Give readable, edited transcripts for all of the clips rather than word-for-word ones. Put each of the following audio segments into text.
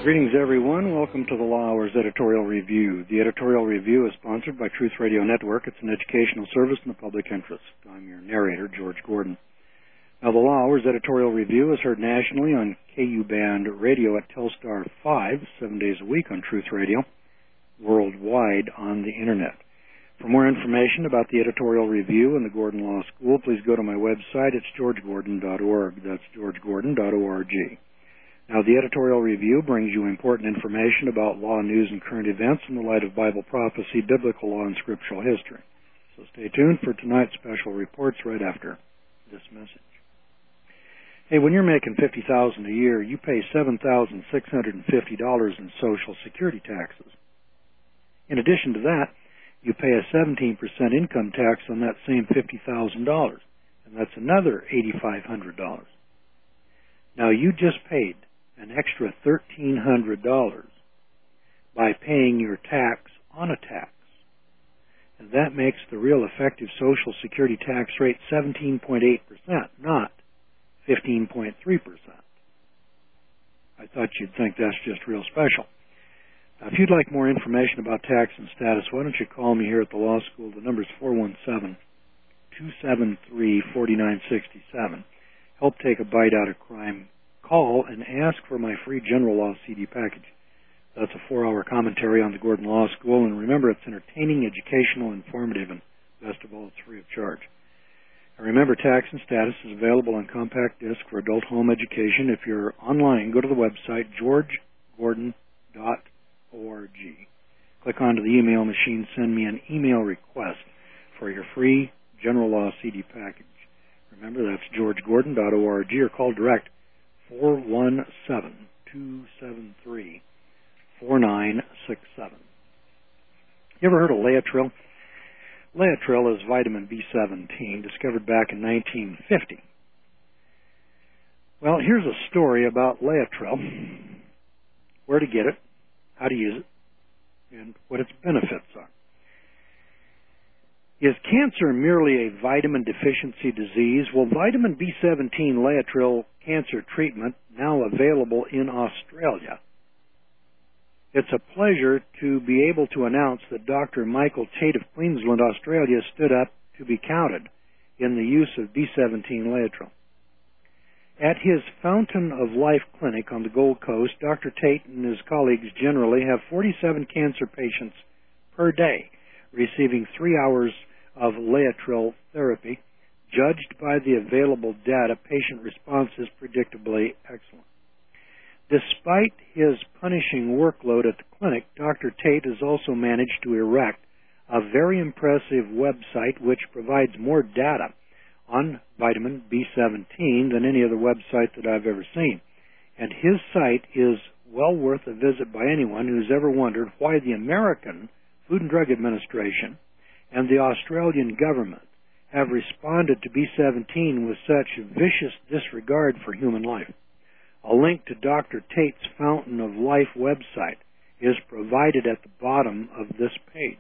Greetings, everyone. Welcome to the Law Hours Editorial Review. The editorial review is sponsored by Truth Radio Network. It's an educational service in the public interest. I'm your narrator, George Gordon. Now, the Law Hours Editorial Review is heard nationally on KU Band Radio at Telstar 5, 7 days a week on Truth Radio, worldwide on the Internet. For more information about the editorial review and the Gordon Law School, please go to my website. It's georgegordon.org. That's georgegordon.org. Now, the editorial review brings you important information about law, news, and current events in the light of Bible prophecy, biblical law, and scriptural history. So stay tuned for tonight's special reports right after this message. Hey, when you're making $50,000 a year, you pay $7,650 in Social Security taxes. In addition to that, you pay a 17% income tax on that same $50,000, and that's another $8,500. Now, you just paid an extra $1,300 by paying your tax on a tax. And that makes the real effective Social Security tax rate 17.8%, not 15.3%. I thought you'd think that's just real special. Now, if you'd like more information about tax and status, why don't you call me here at the law school? The number's 417-273-4967. Help take a bite out of crime. Call and ask for my free general law CD package. That's a 4-hour commentary on the Gordon Law School, and remember, it's entertaining, educational, informative, and best of all, it's free of charge. And remember, Tax and Status is available on compact disc for adult home education. If you're online, go to the website, georgegordon.org. Click onto the email machine, send me an email request for your free general law CD package. Remember, that's georgegordon.org, or call direct 417-273-4967. You ever heard of Laetrile? Laetrile is vitamin B17, discovered back in 1950. Well, here's a story about Laetrile, where to get it, how to use it, and what its benefits are. Is cancer merely a vitamin deficiency disease? Well, vitamin B17 Laetrile cancer treatment now available in Australia. It's a pleasure to be able to announce that Dr. Michael Tate of Queensland, Australia, stood up to be counted in the use of B17 Laetrile. At his Fountain of Life clinic on the Gold Coast, Dr. Tate and his colleagues generally have 47 cancer patients per day receiving 3 hours of Laetrile therapy. Judged by the available data, patient response is predictably excellent. Despite his punishing workload at the clinic, Dr. Tate has also managed to erect a very impressive website which provides more data on vitamin B17 than any other website that I've ever seen. And his site is well worth a visit by anyone who's ever wondered why the American Food and Drug Administration and the Australian government have responded to B17 with such vicious disregard for human life. A link to Dr. Tate's Fountain of Life website is provided at the bottom of this page.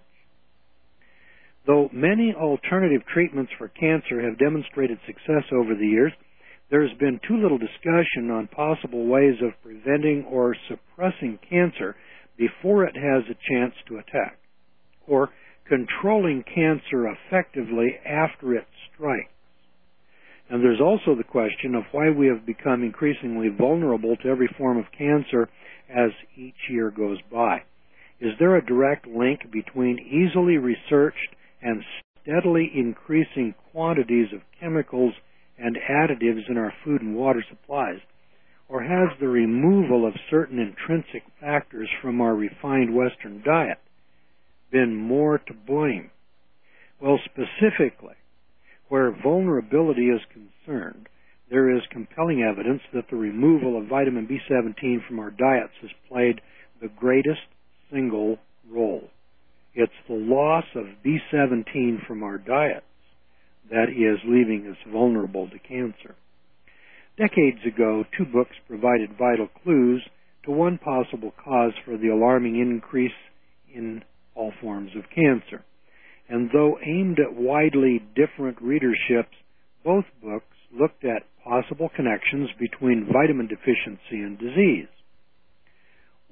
Though many alternative treatments for cancer have demonstrated success over the years, there has been too little discussion on possible ways of preventing or suppressing cancer before it has a chance to attack, or controlling cancer effectively after it strikes. And there's also the question of why we have become increasingly vulnerable to every form of cancer as each year goes by. Is there a direct link between easily researched and steadily increasing quantities of chemicals and additives in our food and water supplies? Or has the removal of certain intrinsic factors from our refined Western diet been more to blame? Well, specifically, where vulnerability is concerned, there is compelling evidence that the removal of vitamin B17 from our diets has played the greatest single role. It's the loss of B17 from our diets that is leaving us vulnerable to cancer. Decades ago, 2 books provided vital clues to one possible cause for the alarming increase in all forms of cancer. And though aimed at widely different readerships, both books looked at possible connections between vitamin deficiency and disease.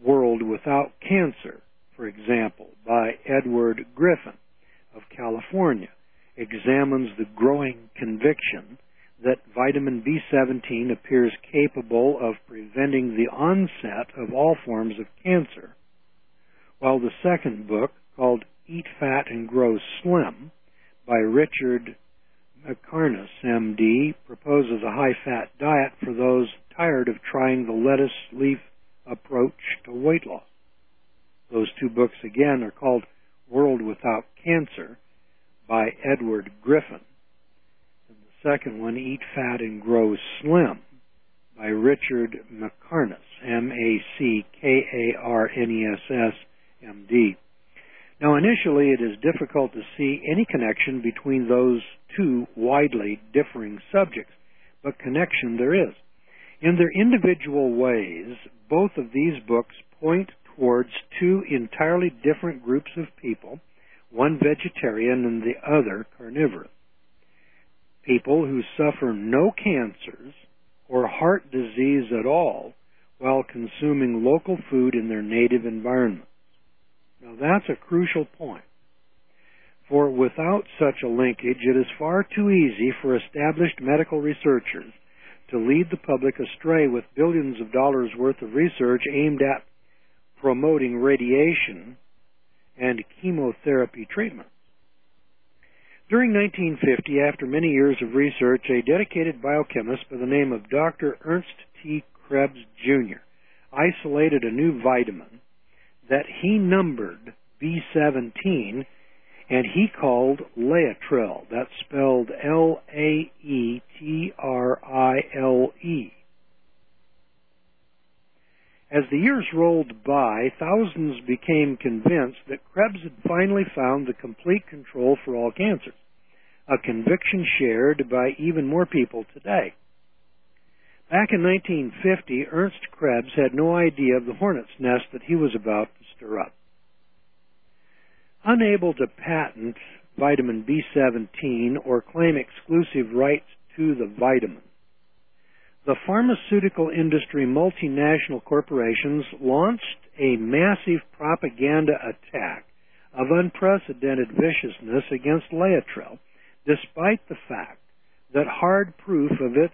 World Without Cancer, for example, by Edward Griffin of California, examines the growing conviction that vitamin B17 appears capable of preventing the onset of all forms of cancer, while the second book, called Eat Fat and Grow Slim, by Richard McCarness, MD, proposes a high-fat diet for those tired of trying the lettuce leaf approach to weight loss. Those two books, again, are called World Without Cancer by Edward Griffin, and the second one, Eat Fat and Grow Slim, by Richard McCarness, McCarness, MD. Now, initially, it is difficult to see any connection between those two widely differing subjects, but connection there is. In their individual ways, both of these books point towards two entirely different groups of people, one vegetarian and the other carnivorous. People who suffer no cancers or heart disease at all while consuming local food in their native environments. Now, that's a crucial point. For without such a linkage, it is far too easy for established medical researchers to lead the public astray with billions of dollars worth of research aimed at promoting radiation and chemotherapy treatments. During 1950, after many years of research, a dedicated biochemist by the name of Dr. Ernst T. Krebs, Jr. isolated a new vitamin that he numbered B17, and he called Laetrile. That's spelled L-A-E-T-R-I-L-E. As the years rolled by, thousands became convinced that Krebs had finally found the complete control for all cancers, a conviction shared by even more people today. Back in 1950, Ernst Krebs had no idea of the hornet's nest that he was about to stir up. Unable to patent vitamin B17 or claim exclusive rights to the vitamin, the pharmaceutical industry multinational corporations launched a massive propaganda attack of unprecedented viciousness against Laetrile, despite the fact that hard proof of its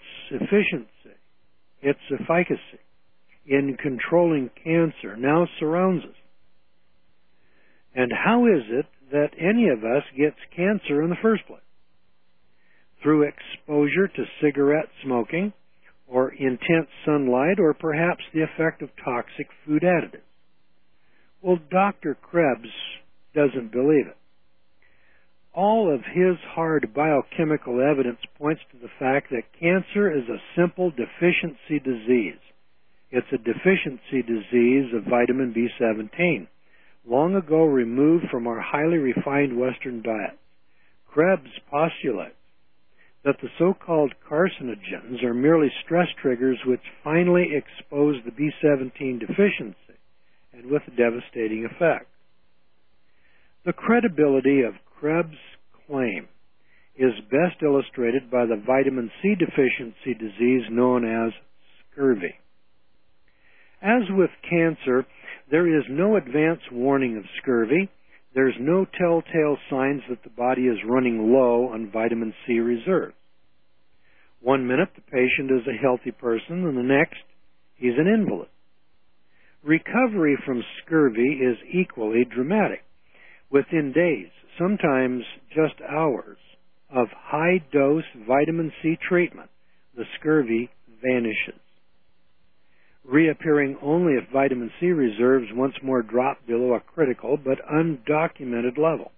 efficacy in controlling cancer now surrounds us. And how is it that any of us gets cancer in the first place? Through exposure to cigarette smoking, or intense sunlight, or perhaps the effect of toxic food additives? Well, Dr. Krebs doesn't believe it. All of his hard biochemical evidence points to the fact that cancer is a simple deficiency disease. It's a deficiency disease of vitamin B17, long ago removed from our highly refined Western diet. Krebs postulates that the so-called carcinogens are merely stress triggers which finally expose the B17 deficiency, and with a devastating effect. The credibility of Krebs' claim is best illustrated by the vitamin C deficiency disease known as scurvy. As with cancer, there is no advance warning of scurvy. There's no telltale signs that the body is running low on vitamin C reserves. 1 minute the patient is a healthy person, and the next he's an invalid. Recovery from scurvy is equally dramatic. Within days, sometimes just hours, of high-dose vitamin C treatment, the scurvy vanishes, reappearing only if vitamin C reserves once more drop below a critical but undocumented level.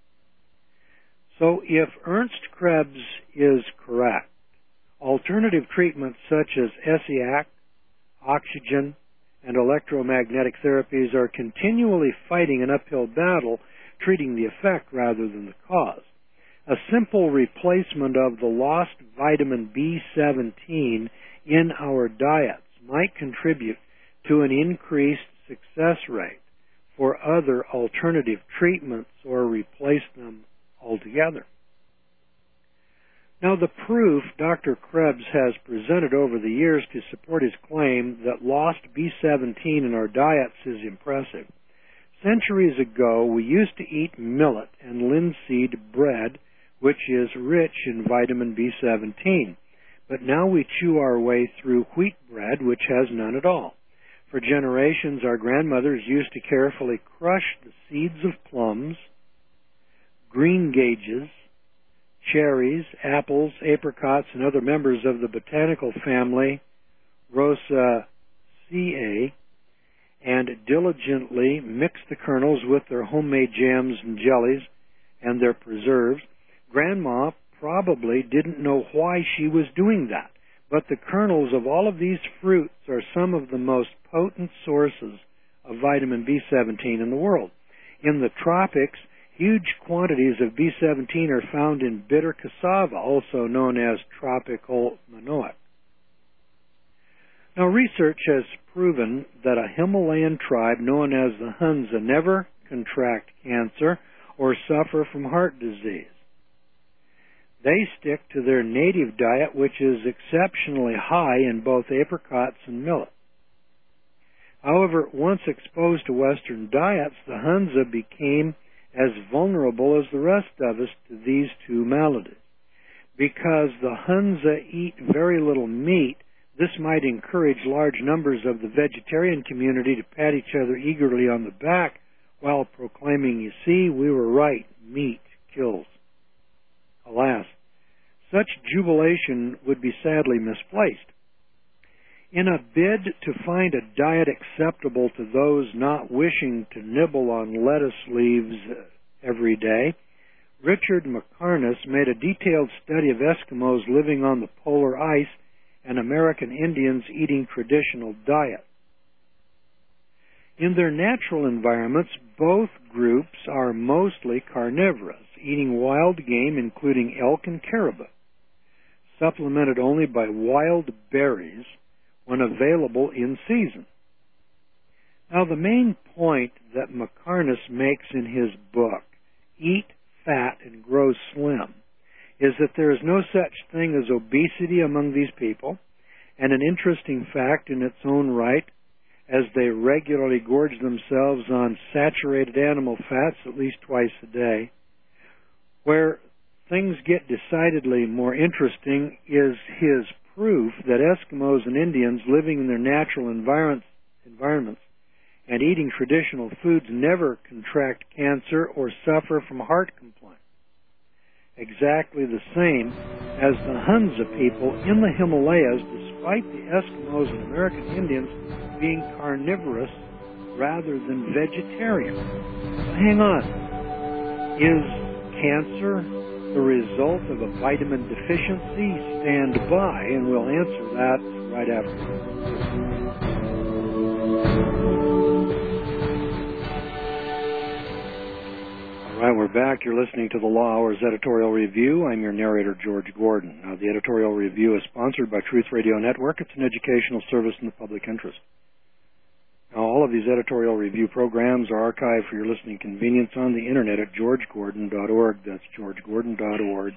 So if Ernst Krebs is correct, alternative treatments such as ESIAC, oxygen, and electromagnetic therapies are continually fighting an uphill battle, treating the effect rather than the cause. A simple replacement of the lost vitamin B17 in our diets might contribute to an increased success rate for other alternative treatments or replace them altogether. Now, the proof Dr. Krebs has presented over the years to support his claim that lost B17 in our diets is impressive. Centuries ago, we used to eat millet and linseed bread, which is rich in vitamin B17. But now we chew our way through wheat bread, which has none at all. For generations, our grandmothers used to carefully crush the seeds of plums, greengages, cherries, apples, apricots, and other members of the botanical family Rosaceae, and diligently mix the kernels with their homemade jams and jellies and their preserves. Grandma probably didn't know why she was doing that, but the kernels of all of these fruits are some of the most potent sources of vitamin B17 in the world. In the tropics, huge quantities of B17 are found in bitter cassava, also known as tropical manioc. Now, research has proven that a Himalayan tribe known as the Hunza never contract cancer or suffer from heart disease. They stick to their native diet, which is exceptionally high in both apricots and millet. However, once exposed to Western diets, the Hunza became as vulnerable as the rest of us to these two maladies. Because the Hunza eat very little meat, this might encourage large numbers of the vegetarian community to pat each other eagerly on the back while proclaiming, "You see, we were right, meat kills." Alas, such jubilation would be sadly misplaced. In a bid to find a diet acceptable to those not wishing to nibble on lettuce leaves every day, Richard McCarness made a detailed study of Eskimos living on the polar ice and American Indians eating traditional diet. In their natural environments, both groups are mostly carnivorous, eating wild game including elk and caribou, supplemented only by wild berries when available in season. Now, the main point that McCarness makes in his book, Eat Fat and Grow Slim, is that there is no such thing as obesity among these people, and an interesting fact in its own right, as they regularly gorge themselves on saturated animal fats at least twice a day. Where things get decidedly more interesting is his proof that Eskimos and Indians living in their natural environments and eating traditional foods never contract cancer or suffer from heart complaints. Exactly the same as the Hunza people in the Himalayas, despite the Eskimos and American Indians being carnivorous rather than vegetarian. Hang on. Is cancer the result of a vitamin deficiency? Stand by, and we'll answer that right after this. All right, we're back. You're listening to the Law Hours Editorial Review. I'm your narrator, George Gordon. Now, the editorial review is sponsored by Truth Radio Network. It's an educational service in the public interest. Now, all of these editorial review programs are archived for your listening convenience on the internet at georgegordon.org. That's georgegordon.org.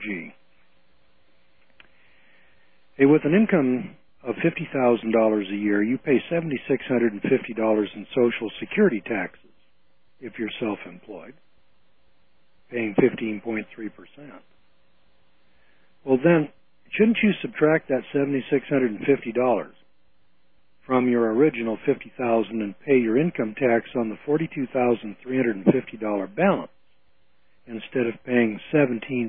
Hey, with an income of $50,000 a year, you pay $7,650 in Social Security taxes if you're self-employed, paying 15.3%. Well, then, shouldn't you subtract that $7,650 from your original $50,000 and pay your income tax on the $42,350 balance instead of paying 17%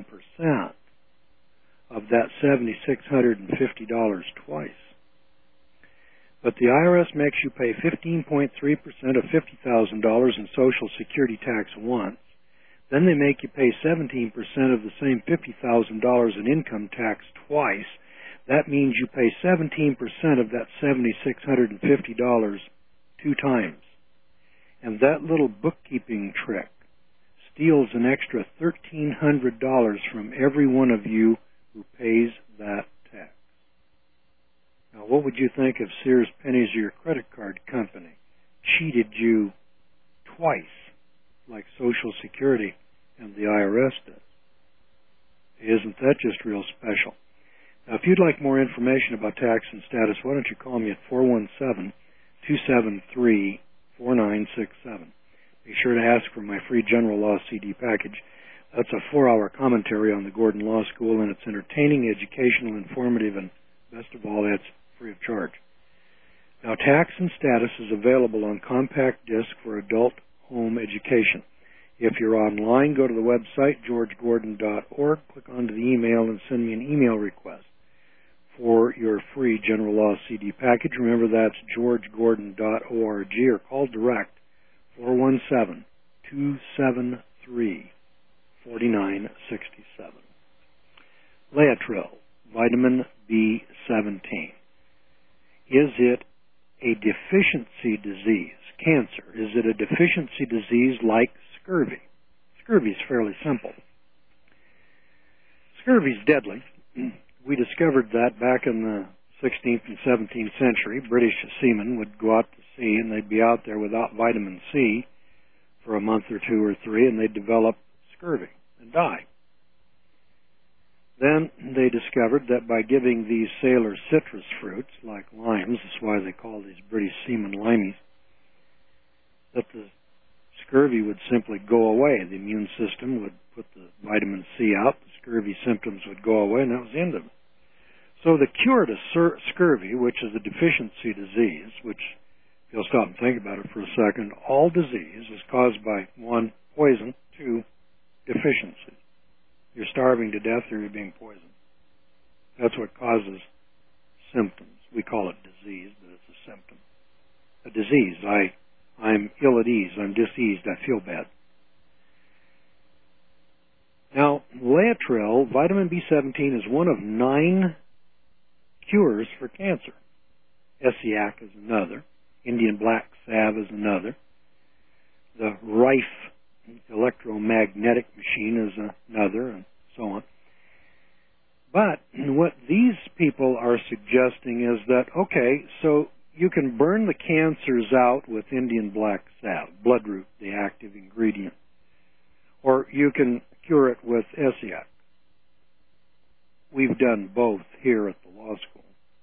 of that $7,650 twice? But the IRS makes you pay 15.3% of $50,000 in Social Security tax once. Then they make you pay 17% of the same $50,000 in income tax twice. That means you pay 17% of that $7,650 two times. And that little bookkeeping trick steals an extra $1,300 from every one of you who pays that tax. Now, what would you think if Sears, Pennies, or your credit card company cheated you twice, like Social Security and the IRS does? Isn't that just real special? Now, if you'd like more information about tax and status, why don't you call me at 417-273-4967. Be sure to ask for my free general law CD package. That's a 4-hour commentary on the Gordon Law School, and it's entertaining, educational, informative, and best of all, it's free of charge. Now, Tax and Status is available on compact disc for adult home education. If you're online, go to the website, georgegordon.org, click onto the email, and send me an email request for your free general law CD package. Remember, that's georgegordon.org, or call direct 417-273-4967. Laetrile, vitamin B17. Is it a deficiency disease? Cancer. Is it a deficiency disease like scurvy? Scurvy is fairly simple. Scurvy is deadly. We discovered that back in the 16th and 17th century. British seamen would go out to sea, and they'd be out there without vitamin C for a month or two or three, and they'd develop scurvy and die. Then they discovered that by giving these sailor citrus fruits, like limes, that's why they call these British seamen limeys, that the scurvy would simply go away. The immune system would put the vitamin C out, the scurvy symptoms would go away, and that was the end of it. So the cure to scurvy, which is a deficiency disease, which, if you'll stop and think about it for a second, all disease is caused by, 1, poison, 2, deficiency. You're starving to death or you're being poisoned. That's what causes symptoms. We call it disease, but it's a symptom. A disease. I'm ill at ease. I'm diseased. I feel bad. Now, Laetrile, vitamin B17, is one of 9 cures for cancer. Essiac is another. Indian black salve is another. The Rife electromagnetic machine is another, and so on. But what these people are suggesting is that, okay, so you can burn the cancers out with Indian black salve, bloodroot, the active ingredient, or you can cure it with Essiac. We've done both here at the law school.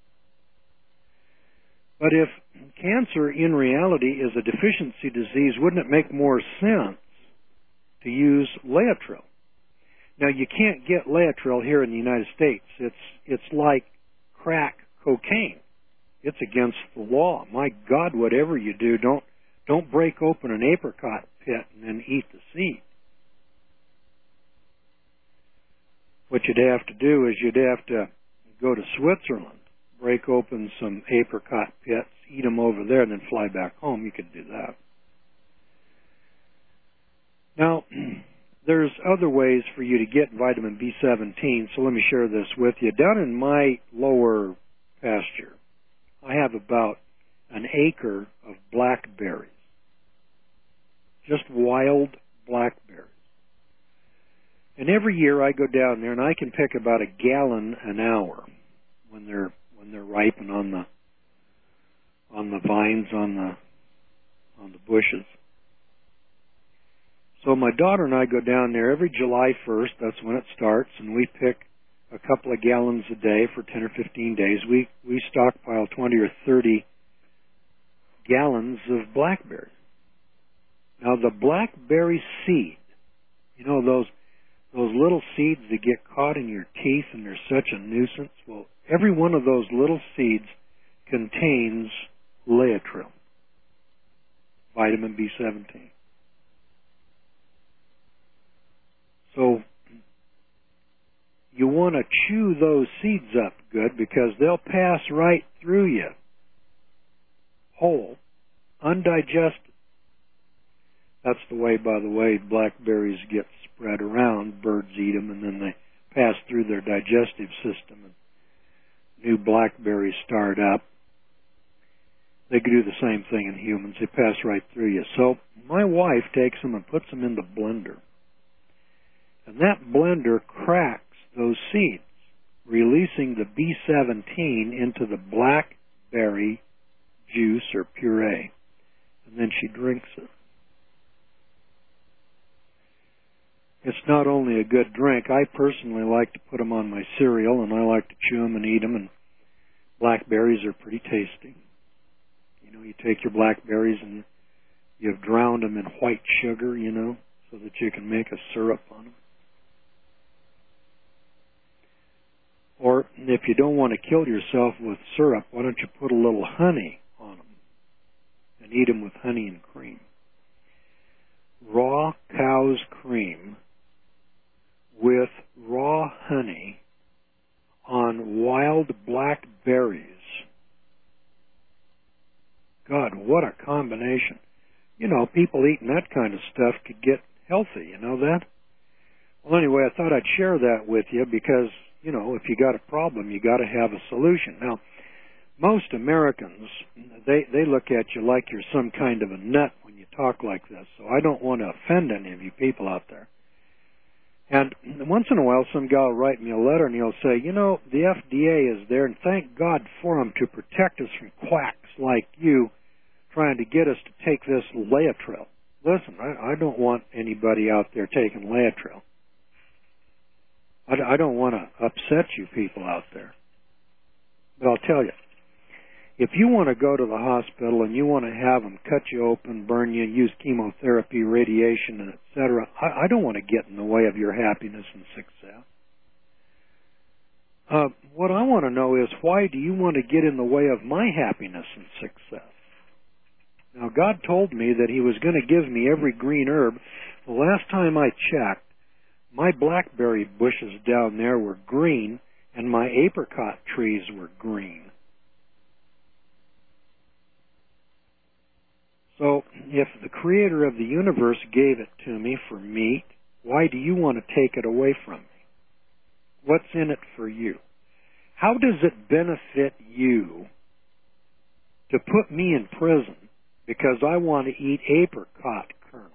But if cancer in reality is a deficiency disease, wouldn't it make more sense to use Laetrile? Now, you can't get Laetrile here in the United States. It's like crack cocaine. It's against the law. My God, whatever you do, don't break open an apricot pit and then eat the seed. What you'd have to do is you'd have to go to Switzerland, break open some apricot pits, eat them over there, and then fly back home. You could do that. Now, there's other ways for you to get vitamin B17, so let me share this with you. Down in my lower pasture, I have about an acre of blackberries, just wild blackberries. And every year I go down there and I can pick about a gallon an hour when they're ripe and on the vines, on the bushes. So my daughter and I go down there every July 1st, that's when it starts, and we pick a couple of gallons a day for 10 or 15 days. We stockpile 20 or 30 gallons of blackberries. Now, the blackberry seed, you know, those little seeds that get caught in your teeth and they're such a nuisance, well, every one of those little seeds contains Laetrile, vitamin B17. So you want to chew those seeds up good because they'll pass right through you whole, undigested. That's the way, by the way, blackberries get spread around. Birds eat them, and then they pass through their digestive system, and new blackberries start up. They can do the same thing in humans. They pass right through you. So my wife takes them and puts them in the blender. And that blender cracks those seeds, releasing the B17 into the blackberry juice or puree. And then she drinks it. It's not only a good drink. I personally like to put them on my cereal, and I like to chew them and eat them, and blackberries are pretty tasty. You know, you take your blackberries and you've drowned them in white sugar, you know, so that you can make a syrup on them. Or if you don't want to kill yourself with syrup, why don't you put a little honey on them and eat them with honey and cream? Raw cow's cream with raw honey on wild blackberries. God, what a combination. You know, people eating that kind of stuff could get healthy, you know that? Well, anyway, I thought I'd share that with you because, you know, if you got a problem, you got to have a solution. Now, most Americans, they look at you like you're some kind of a nut when you talk like this, so I don't want to offend any of you people out there. And once in a while, some guy will write me a letter and he'll say, you know, the FDA is there, and thank God for them to protect us from quacks like you trying to get us to take this Laetrile. Listen, I don't want anybody out there taking Laetrile. I don't want to upset you people out there. But I'll tell you, if you want to go to the hospital and you want to have them cut you open, burn you, use chemotherapy, radiation, and etc., I don't want to get in the way of your happiness and success. What I want to know is, why do you want to get in the way of my happiness and success? Now, God told me that He was going to give me every green herb. The last time I checked, my blackberry bushes down there were green, and my apricot trees were green. So, if the Creator of the universe gave it to me for meat, why do you want to take it away from me? What's in it for you? How does it benefit you to put me in prison because I want to eat apricot kernels?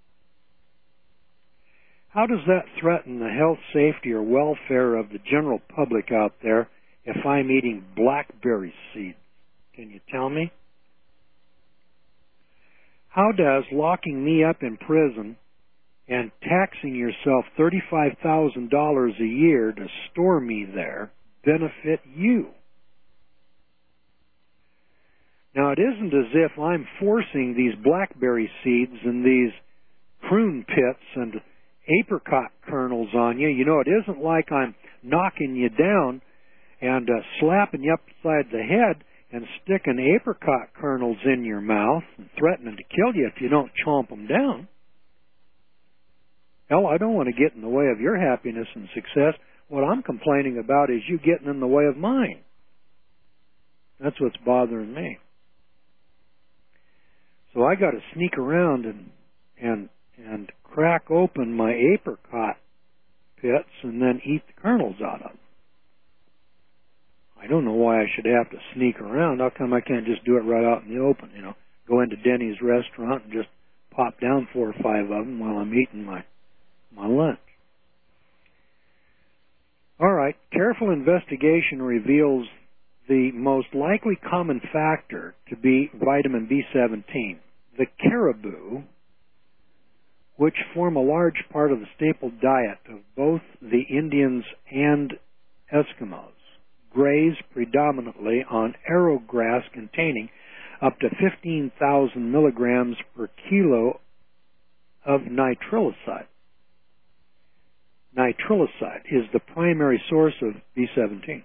How does that threaten the health, safety, or welfare of the general public out there if I'm eating blackberry seeds? Can you tell me? How does locking me up in prison and taxing yourself $35,000 a year to store me there benefit you? Now, it isn't as if I'm forcing these blackberry seeds and these prune pits and apricot kernels on you. You know, it isn't like I'm knocking you down and slapping you upside the head and sticking apricot kernels in your mouth and threatening to kill you if you don't chomp them down. Hell, I don't want to get in the way of your happiness and success. What I'm complaining about is you getting in the way of mine. That's what's bothering me. So I got to sneak around and crack open my apricot pits and then eat the kernels out of them. I don't know why I should have to sneak around. How come I can't just do it right out in the open? You know, go into Denny's restaurant and just pop down 4 or 5 of them while I'm eating my lunch. All right, careful investigation reveals the most likely common factor to be vitamin B17. The caribou, which form a large part of the staple diet of both the Indians and Eskimos, graze predominantly on arrowgrass containing up to 15,000 milligrams per kilo of nitriliside. Nitriliside is the primary source of B17.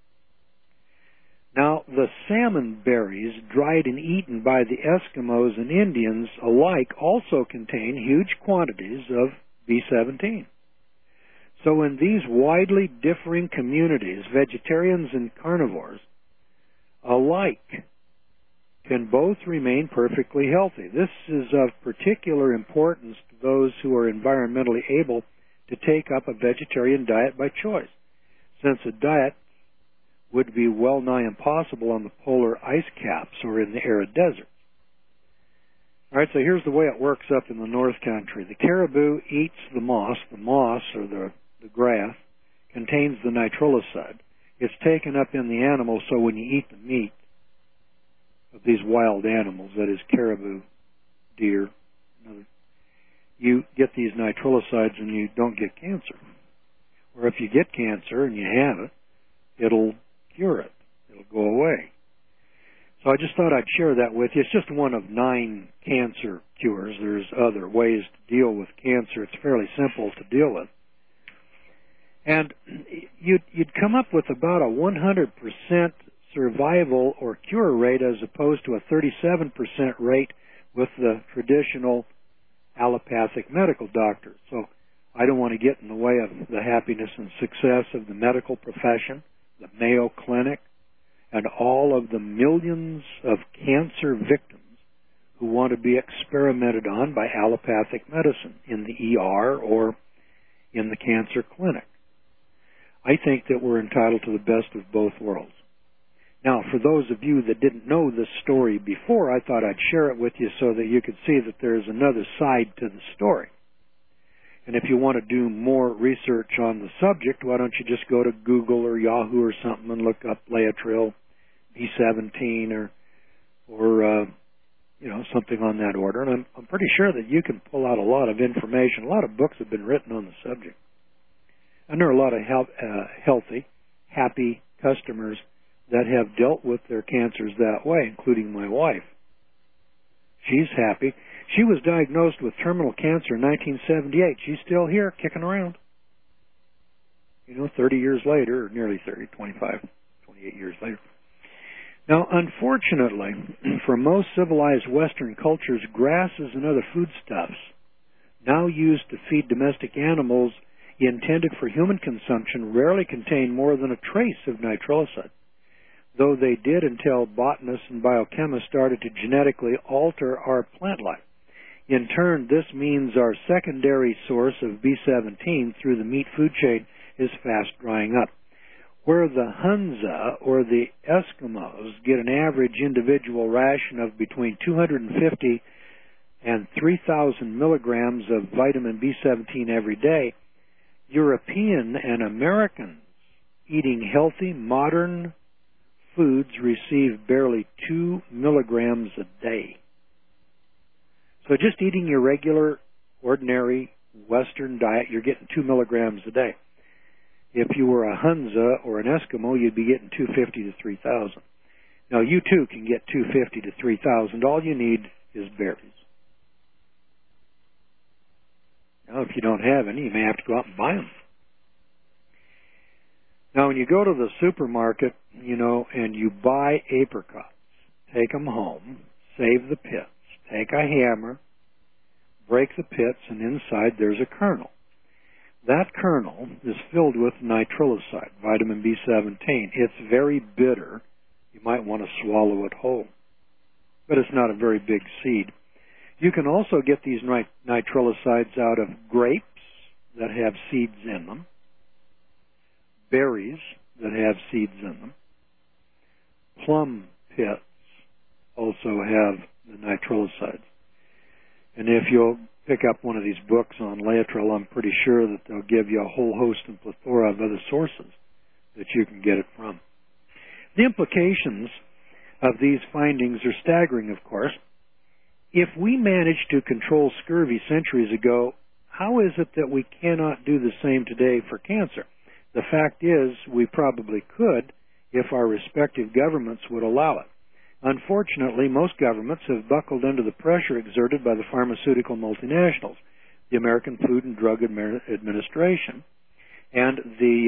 Now, the salmon berries dried and eaten by the Eskimos and Indians alike also contain huge quantities of B17. So in these widely differing communities, vegetarians and carnivores alike can both remain perfectly healthy. This is of particular importance to those who are environmentally able to take up a vegetarian diet by choice, since a diet would be well nigh impossible on the polar ice caps or in the arid deserts. All right, so here's the way it works up in the North Country. The caribou eats the moss or the grass, contains the nitriliside. It's taken up in the animal, so when you eat the meat of these wild animals, that is caribou, deer, and others, you get these nitrilicides and you don't get cancer. Or if you get cancer and you have it, it'll cure it. It'll go away. So I just thought I'd share that with you. It's just one of 9 cancer cures. There's other ways to deal with cancer. It's fairly simple to deal with. And you'd come up with about a 100% survival or cure rate as opposed to a 37% rate with the traditional allopathic medical doctors. So I don't want to get in the way of the happiness and success of the medical profession, the Mayo Clinic, and all of the millions of cancer victims who want to be experimented on by allopathic medicine in the ER or in the cancer clinic. I think that we're entitled to the best of both worlds. Now, for those of you that didn't know this story before, I thought I'd share it with you so that you could see that there's another side to the story. And if you want to do more research on the subject, why don't you just go to Google or Yahoo or something and look up Laetrile B17 or something on that order. And I'm pretty sure that you can pull out a lot of information. A lot of books have been written on the subject. And there are a lot of healthy, happy customers that have dealt with their cancers that way, including my wife. She's happy. She was diagnosed with terminal cancer in 1978. She's still here, kicking around. 30 years later, or nearly 30, 25, 28 years later. Now, unfortunately, for most civilized Western cultures, grasses and other foodstuffs now used to feed domestic animals intended for human consumption rarely contain more than a trace of nitrilicide, though they did until botanists and biochemists started to genetically alter our plant life. In turn, this means our secondary source of B17 through the meat food chain is fast drying up. Where the Hunza or the Eskimos get an average individual ration of between 250 and 3,000 milligrams of vitamin B17 every day, European and Americans eating healthy, modern foods receive barely 2 milligrams a day. So just eating your regular, ordinary Western diet, you're getting 2 milligrams a day. If you were a Hunza or an Eskimo, you'd be getting 250 to 3,000. Now, you too can get 250 to 3,000. All you need is berries. Now, if you don't have any, you may have to go out and buy them. Now, when you go to the supermarket, and you buy apricots, take them home, save the pits, take a hammer, break the pits, and inside there's a kernel. That kernel is filled with nitrilicide, vitamin B17. It's very bitter. You might want to swallow it whole. But it's not a very big seed. You can also get these nitrilicides out of grapes that have seeds in them, berries that have seeds in them. Plum pits also have the nitrilicides. And if you'll pick up one of these books on Laetrile, I'm pretty sure that they'll give you a whole host and plethora of other sources that you can get it from. The implications of these findings are staggering, of course. If we managed to control scurvy centuries ago, how is it that we cannot do the same today for cancer? The fact is, we probably could if our respective governments would allow it. Unfortunately, most governments have buckled under the pressure exerted by the pharmaceutical multinationals, the American Food and Drug Administration, and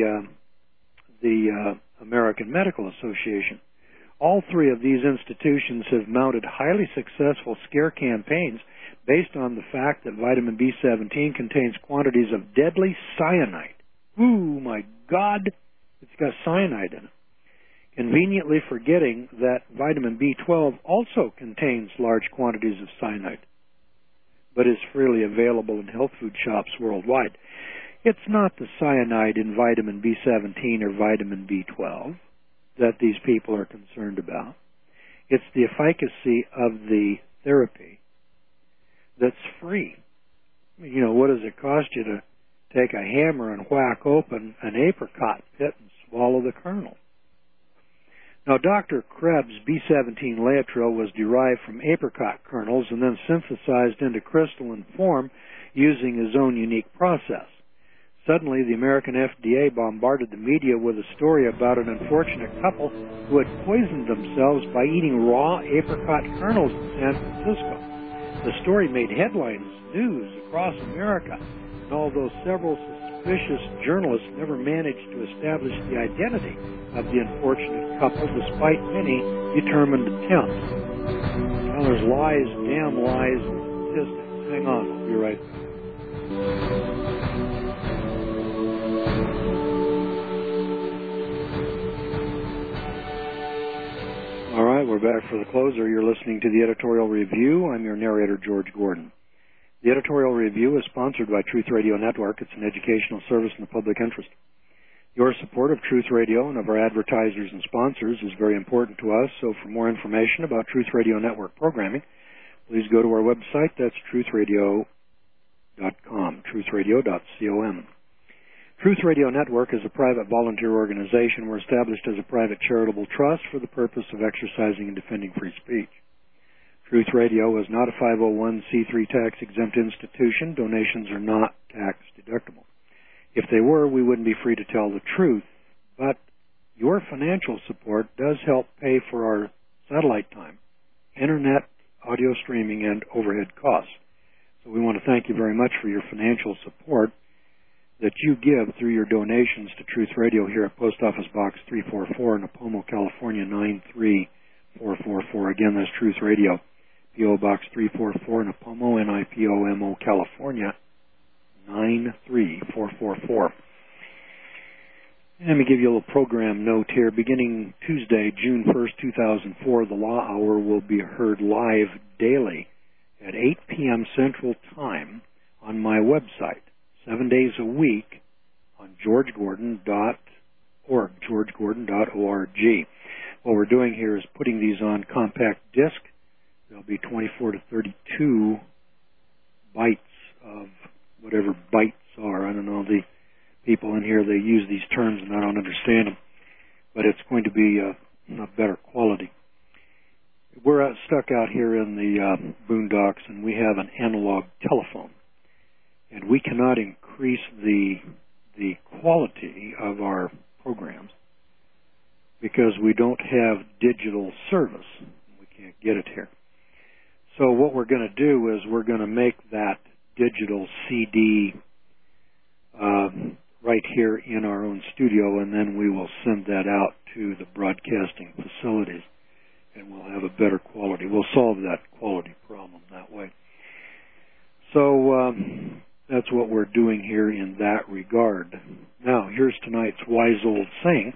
the American Medical Association. All three of these institutions have mounted highly successful scare campaigns based on the fact that vitamin B17 contains quantities of deadly cyanide. Ooh, my God, it's got cyanide in it. Conveniently forgetting that vitamin B12 also contains large quantities of cyanide, but is freely available in health food shops worldwide. It's not the cyanide in vitamin B17 or vitamin B12 that these people are concerned about. It's the efficacy of the therapy that's free. What does it cost you to take a hammer and whack open an apricot pit and swallow the kernel? Now, Dr. Krebs' B17 Laetrile was derived from apricot kernels and then synthesized into crystalline form using his own unique process. Suddenly, the American FDA bombarded the media with a story about an unfortunate couple who had poisoned themselves by eating raw apricot kernels in San Francisco. The story made headlines news across America, and although several suspicious journalists never managed to establish the identity of the unfortunate couple despite many determined attempts. Now there's lies, damn lies, and statistics. Hang on, I'll be right back. All right, we're back for the closer. You're listening to the Editorial Review. I'm your narrator, George Gordon. The Editorial Review is sponsored by Truth Radio Network. It's an educational service in the public interest. Your support of Truth Radio and of our advertisers and sponsors is very important to us, so for more information about Truth Radio Network programming, please go to our website. That's truthradio.com, truthradio.com. Truth Radio Network is a private volunteer organization. We're established as a private charitable trust for the purpose of exercising and defending free speech. Truth Radio is not a 501c3 tax-exempt institution. Donations are not tax-deductible. If they were, we wouldn't be free to tell the truth. But your financial support does help pay for our satellite time, internet, audio streaming, and overhead costs. So we want to thank you very much for your financial support that you give through your donations to Truth Radio here at Post Office Box 344, Nipomo, California 93444. Again, that's Truth Radio, P.O. Box 344, Nipomo, Nipomo, California 93444. Let me give you a little program note here. Beginning Tuesday, June 1st, 2004, the Law Hour will be heard live daily at 8 p.m. Central Time on my website, 7 days a week on georgegordon.org, georgegordon.org. What we're doing here is putting these on compact disc. There'll be 24 to 32 bytes of whatever bytes are. I don't know, the people in here, they use these terms and I don't understand them, but it's going to be a better quality. We're stuck out here in the boondocks, and we have an analog telephone, and we cannot increase the quality of our programs because we don't have digital service. We can't get it here. So what we're going to do is we're going to make that digital CD right here in our own studio, and then we will send that out to the broadcasting facilities, and we'll have a better quality. We'll solve that quality problem that way. So that's what we're doing here in that regard. Now, here's tonight's wise old saying.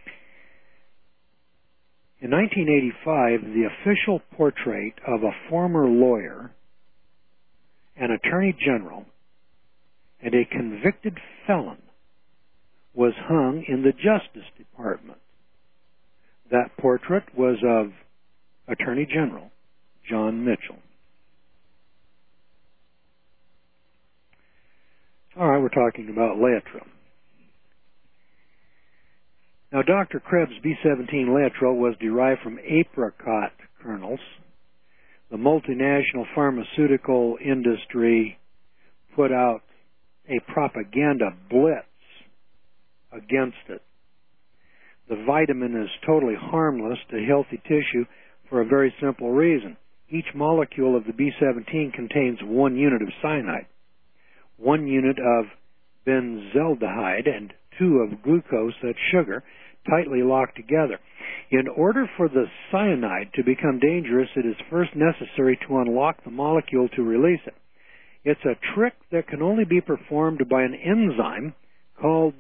In 1985, the official portrait of a former lawyer, an attorney general, and a convicted felon was hung in the Justice Department. That portrait was of Attorney General John Mitchell. All right, we're talking about Laetrile. Now, Dr. Krebs' B17 Laetrile was derived from apricot kernels. The multinational pharmaceutical industry put out a propaganda blitz against it. The vitamin is totally harmless to healthy tissue for a very simple reason. Each molecule of the B17 contains 1 unit of cyanide, 1 unit of benzaldehyde, and 2 of glucose, that's sugar, tightly locked together. In order for the cyanide to become dangerous, it is first necessary to unlock the molecule to release it. It's a trick that can only be performed by an enzyme called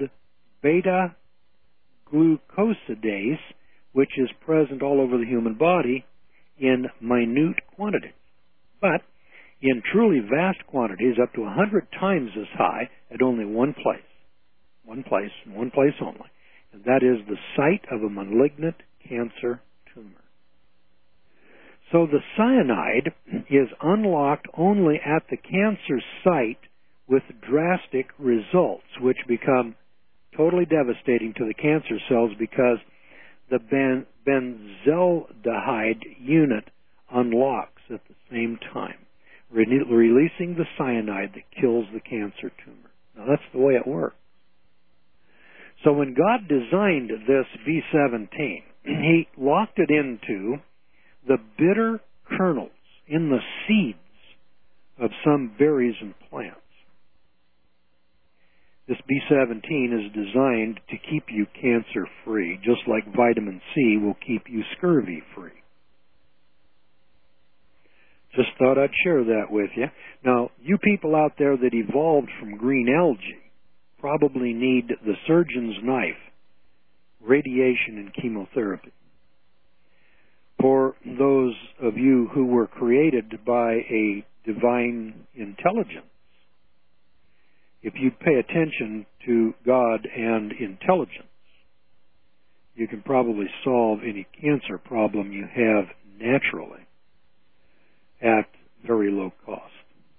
beta-glucosidase, which is present all over the human body in minute quantities. But in truly vast quantities, up to 100 times as high at only one place only. And that is the site of a malignant cancer tumor. So the cyanide is unlocked only at the cancer site with drastic results, which become totally devastating to the cancer cells because the benzaldehyde unit unlocks at the same time, releasing the cyanide that kills the cancer tumor. Now, that's the way it works. So when God designed this B17, he locked it into the bitter kernels in the seeds of some berries and plants. This B17 is designed to keep you cancer-free, just like vitamin C will keep you scurvy-free. Just thought I'd share that with you. Now, you people out there that evolved from green algae probably need the surgeon's knife, radiation, and chemotherapy. For those of you who were created by a divine intelligence, if you pay attention to God and intelligence, you can probably solve any cancer problem you have naturally at very low cost.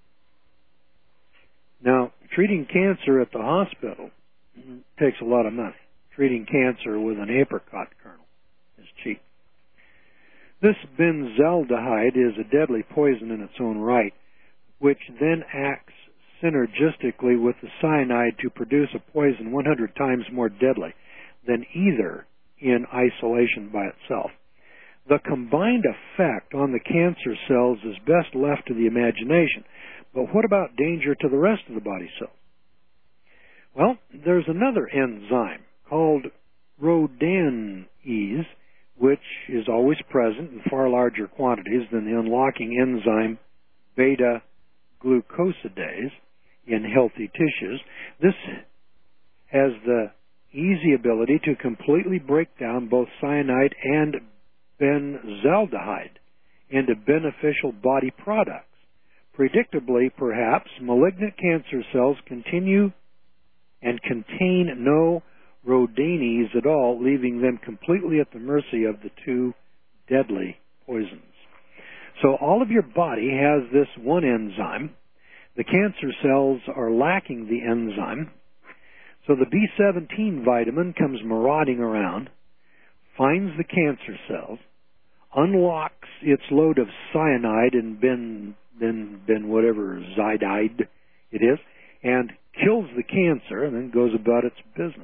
Now, treating cancer at the hospital takes a lot of money. Treating cancer with an apricot kernel is cheap. This benzaldehyde is a deadly poison in its own right, which then acts synergistically with the cyanide to produce a poison 100 times more deadly than either in isolation by itself. The combined effect on the cancer cells is best left to the imagination. But what about danger to the rest of the body cells? Well, there's another enzyme called rhodanase, which is always present in far larger quantities than the unlocking enzyme beta-glucosidase in healthy tissues. This has the easy ability to completely break down both cyanide and benzaldehyde into beneficial body products. Predictably, perhaps, malignant cancer cells continue and contain no rhodanase at all, leaving them completely at the mercy of the two deadly poisons. So all of your body has this one enzyme. The cancer cells are lacking the enzyme. So the B17 vitamin comes marauding around, finds the cancer cells, unlocks its load of cyanide and whatever zidide it is, and kills the cancer, and then goes about its business.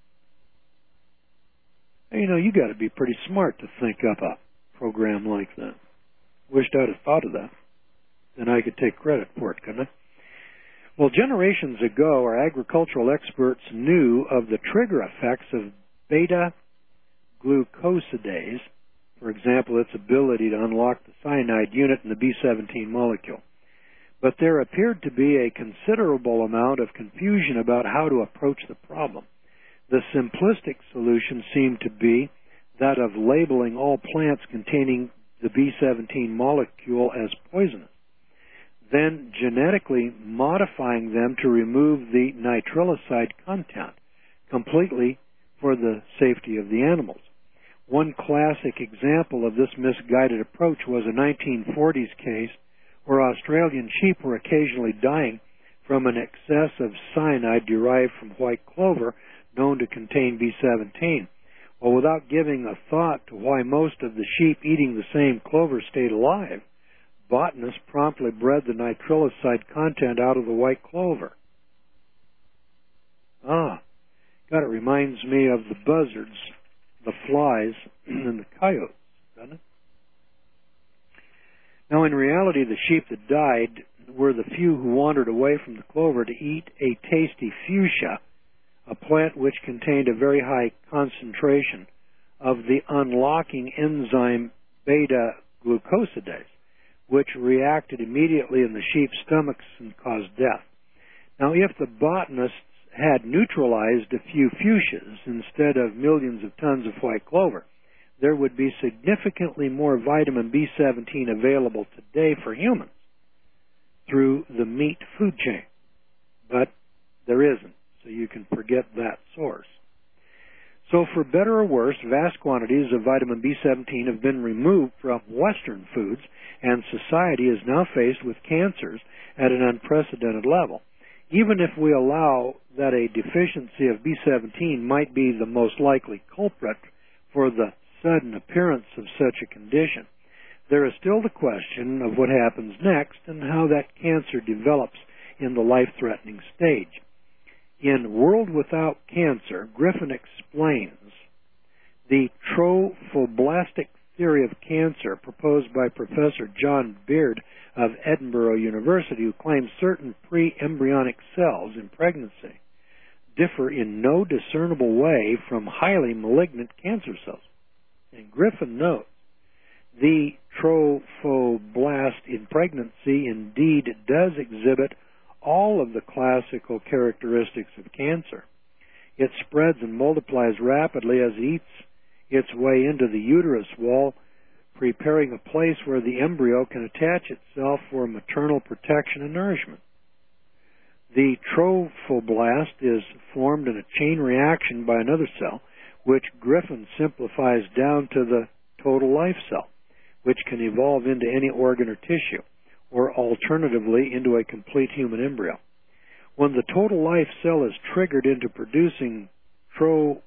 You know, you got to be pretty smart to think up a program like that. Wished I'd have thought of that. Then I could take credit for it, couldn't I? Well, generations ago, our agricultural experts knew of the trigger effects of beta-glucosidase, for example, its ability to unlock the cyanide unit in the B17 molecule. But there appeared to be a considerable amount of confusion about how to approach the problem. The simplistic solution seemed to be that of labeling all plants containing the B17 molecule as poisonous, then genetically modifying them to remove the nitriloside content completely for the safety of the animals. One classic example of this misguided approach was a 1940s case where Australian sheep were occasionally dying from an excess of cyanide derived from white clover known to contain B17. Well, without giving a thought to why most of the sheep eating the same clover stayed alive, botanists promptly bred the nitriloside content out of the white clover. God, it reminds me of the buzzards, the flies, and the coyotes, doesn't it? Now, in reality, the sheep that died were the few who wandered away from the clover to eat a tasty fuchsia, a plant which contained a very high concentration of the unlocking enzyme beta-glucosidase, which reacted immediately in the sheep's stomachs and caused death. Now, if the botanists had neutralized a few fuchsias instead of millions of tons of white clover, there would be significantly more vitamin B17 available today for humans through the meat food chain. But there isn't, so you can forget that source. So for better or worse, vast quantities of vitamin B17 have been removed from Western foods, and society is now faced with cancers at an unprecedented level. Even if we allow that a deficiency of B17 might be the most likely culprit for the sudden appearance of such a condition. There is still the question of what happens next and how that cancer develops in the life-threatening stage. In World Without Cancer, Griffin explains the trophoblastic theory of cancer proposed by Professor John Beard of Edinburgh University, who claims certain pre-embryonic cells in pregnancy differ in no discernible way from highly malignant cancer cells. And Griffin notes, the trophoblast in pregnancy indeed does exhibit all of the classical characteristics of cancer. It spreads and multiplies rapidly as it eats its way into the uterus wall, preparing a place where the embryo can attach itself for maternal protection and nourishment. The trophoblast is formed in a chain reaction by another cell, which Griffin simplifies down to the total life cell, which can evolve into any organ or tissue, or alternatively into a complete human embryo. When the total life cell is triggered into producing trophoblast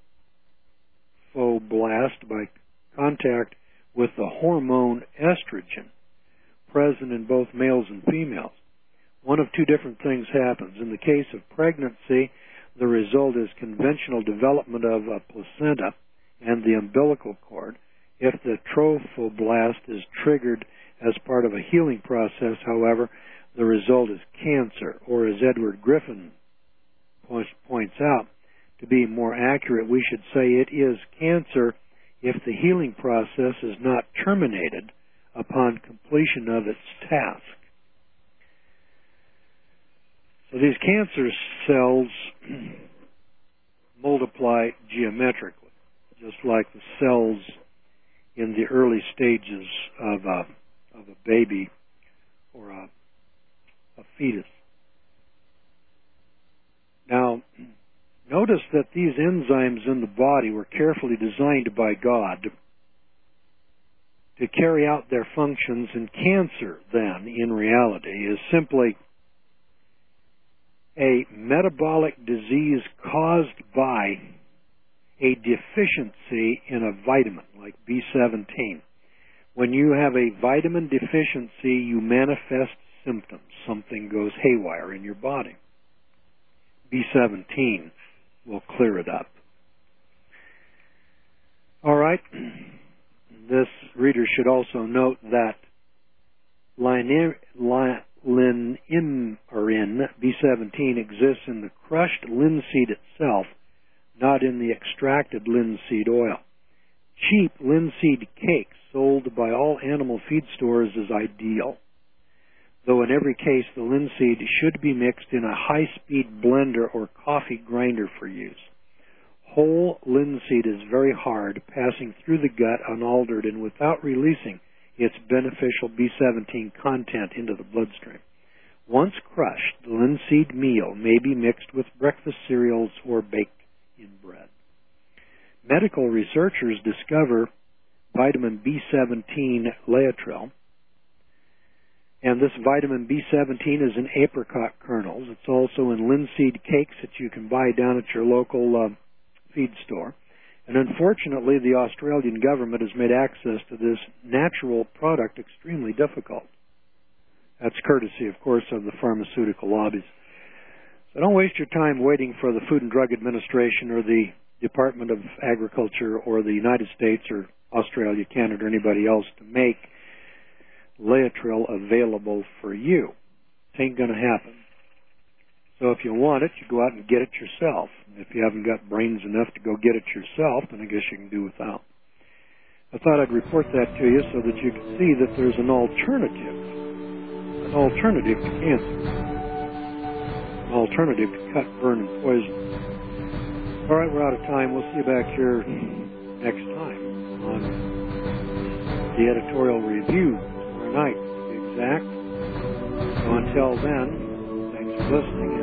by contact with the hormone estrogen, present in both males and females, one of two different things happens. In the case of pregnancy, the result is conventional development of a placenta and the umbilical cord. If the trophoblast is triggered as part of a healing process, however, the result is cancer, or as Edward Griffin points out, to be more accurate, we should say it is cancer if the healing process is not terminated upon completion of its task. So these cancer cells multiply geometrically, just like the cells in the early stages of a baby or a fetus. Now, notice that these enzymes in the body were carefully designed by God to carry out their functions, and cancer, then, in reality, is simply a metabolic disease caused by a deficiency in a vitamin, like B17. When you have a vitamin deficiency, you manifest symptoms. Something goes haywire in your body. B17 will clear it up. All right. This reader should also note that linearin B17 exists in the crushed linseed itself, not in the extracted linseed oil. Cheap linseed cake sold by all animal feed stores is ideal, though in every case the linseed should be mixed in a high-speed blender or coffee grinder for use. Whole linseed is very hard, passing through the gut unaltered and without releasing its beneficial B17 content into the bloodstream. Once crushed, the linseed meal may be mixed with breakfast cereals or baked in bread. Medical researchers discover vitamin B17 Laetrile, and this vitamin B17 is in apricot kernels. It's also in linseed cakes that you can buy down at your local feed store. And unfortunately, the Australian government has made access to this natural product extremely difficult. That's courtesy, of course, of the pharmaceutical lobbies. So don't waste your time waiting for the Food and Drug Administration or the Department of Agriculture or the United States or Australia, Canada, or anybody else to make Laetrile available for you. It ain't going to happen. So if you want it, you go out and get it yourself. If you haven't got brains enough to go get it yourself, then I guess you can do without. I thought I'd report that to you so that you can see that there's an alternative to cancer, an alternative to cut, burn, and poison. All right, we're out of time. We'll see you back here next time on the editorial review tomorrow night, to be exact. So until then, thanks for listening.